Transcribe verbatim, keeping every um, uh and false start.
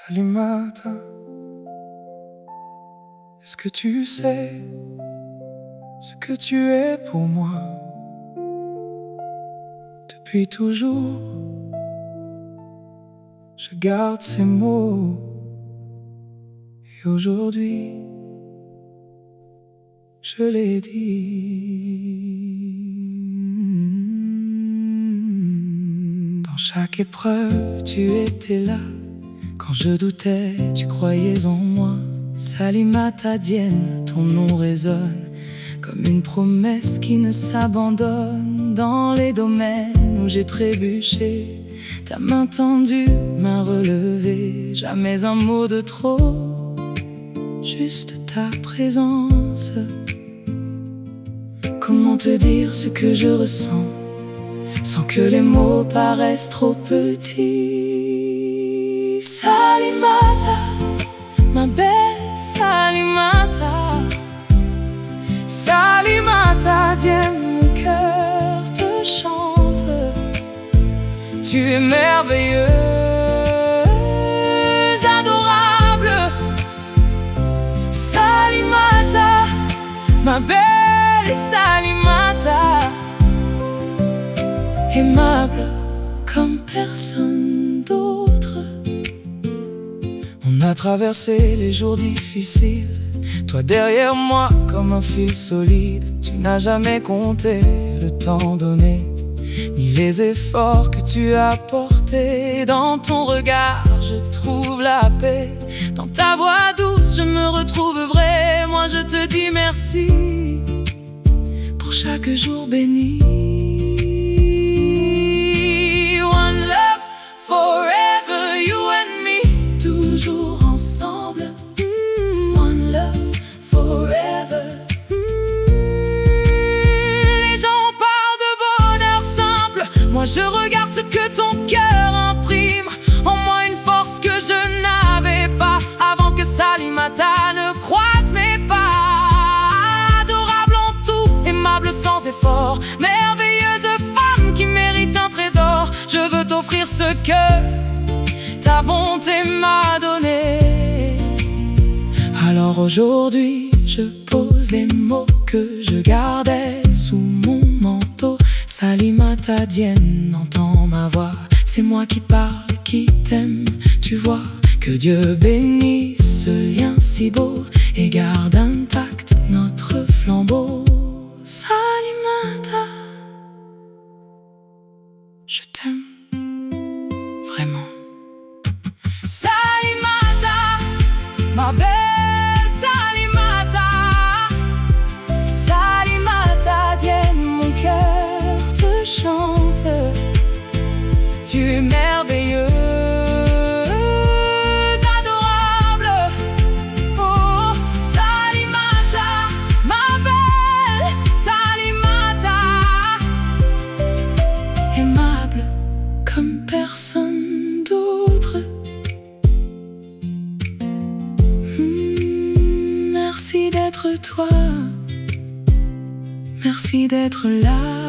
Salimata, est-ce que tu sais ce que tu es pour moi? Depuis toujours, je garde ces mots. Et aujourd'hui, je l'ai dit. Dans chaque épreuve, tu étais là. Quand je doutais, tu croyais en moi. Salimata Diène, ton nom résonne comme une promesse qui ne s'abandonne. Dans les domaines où j'ai trébuché, ta main tendue m'a relevé. Jamais un mot de trop, juste ta présence. Comment te dire ce que je ressens sans que les mots paraissent trop petits? Salimata, ma belle Salimata, Salimata Diène, mon cœur te chante. Tu es merveilleuse, adorable, Salimata, ma belle Salimata, aimable comme personne d'autre. On a traversé les jours difficiles, toi derrière moi comme un fil solide. Tu n'as jamais compté le temps donné, ni les efforts que tu as portés. Dans ton regard je trouve la paix, dans ta voix douce je me retrouve vrai. Moi je te dis merci pour chaque jour béni. One love forever, you and me, toujours ensemble. mm, One love forever. mm. Les gens parlent de bonheur simple, moi je regarde ce que ton cœur imprime. En moi une force que je n'avais pas avant que Salimata ne croise mes pas. Adorable en tout, aimable sans effort, merveilleuse femme qui mérite un trésor. Je veux t'offrir ce que ta bonté m'a donné. Alors aujourd'hui je pose les mots que je gardais sous mon manteau. Salimata Diène, entends ma voix, c'est moi qui parle et qui t'aime. Tu vois, que Dieu bénisse ce lien si beau et garde intact notre flambeau. Salimata, je t'aime vraiment. Salimata, ma belle Salimata, Salimata Diène, mon cœur te chante. Tu es merveilleuse, adorable, oh Salimata, ma belle Salimata, aimable comme personne d'autre. Hmm, merci d'être toi, merci d'être là.